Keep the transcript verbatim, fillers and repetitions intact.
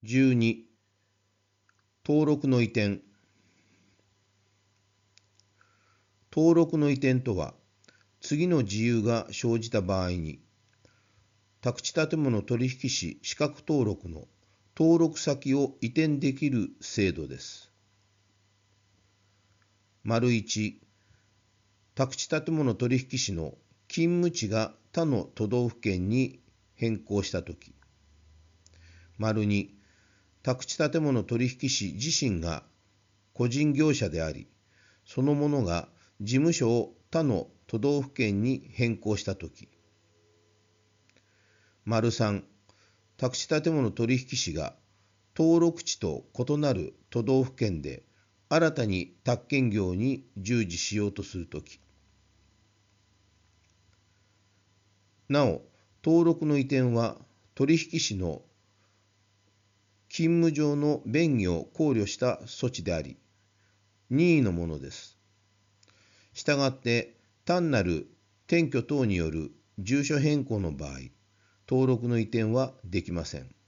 じゅうに、登録の移転。登録の移転とは、次の事由が生じた場合に、宅地建物取引士資格登録の登録先を移転できる制度です。いち、宅地建物取引士の勤務地が他の都道府県に変更したとき。に、宅地建物取引士自身が個人業者であり、そのものが事務所を他の都道府県に変更したとき。さん、宅地建物取引士が登録地と異なる都道府県で新たに宅建業に従事しようとするとき。なお、登録の移転は取引士の勤務上の便宜を考慮した措置であり、任意のものです。したがって、単なる転居等による住所変更の場合、登録の移転はできません。